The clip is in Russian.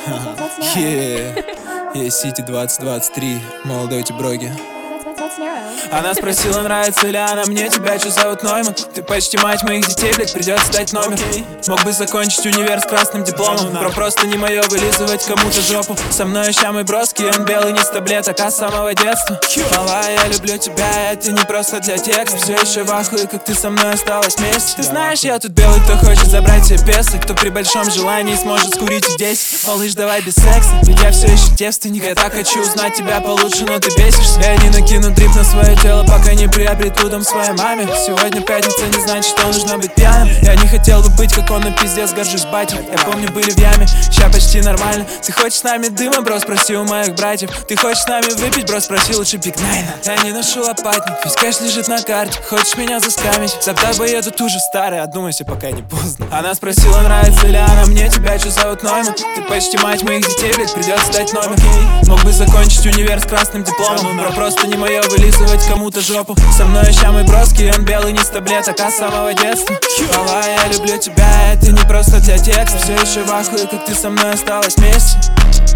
Сити 2023, молодой Тиброги. Она спросила, нравится ли она мне, тебя что зовут Нойман? Ты почти мать моих детей, блядь, придется дать номер. Мог бы закончить универ с красным дипломом, но просто не мое вылизывать кому-то жопу. Со мной ща мой броски, он белый не с таблеток, а с самого детства. Малая, я люблю тебя, это не просто для текста. Все еще в ахуе, как ты со мной осталась вместе. Ты знаешь, я тут белый, кто хочет забрать себе песо, кто при большом желании сможет скурить здесь. Малыш, давай без секса, ведь я все еще девственник. Я так хочу узнать тебя получше, но ты бесишься. Я не накину дрип на свое тело, пока не приобрету дом своей маме. Сегодня пятница, не значит, что нужно быть пьяным. Я не хотел бы быть, как он, но пиздец, горжусь батей. Я помню, были в яме, ща почти нормально. Ты хочешь с нами дыма, бро, спроси у моих братьев. Ты хочешь с нами выпить, бро, спроси лучше Биг Найна. Я не ношу лопатник, весь кэш лежит на карте. Хочешь меня заскамить? Завтра поеду уже старый, одумайся, пока не поздно. Она спросила, нравится ли она мне, тебя что зовут Нойман? Ты почти мать моих детей, блядь, придется дать номер. Мог бы закончить универ с красным дипломом, бро, просто не мое вылизывать кому-то жопу. Со мной ща мой броски, он белый не с таблеток, а с самого детства. Малая, я люблю тебя, это не просто для текста. Все еще в ахуе, как ты со мной осталась вместе.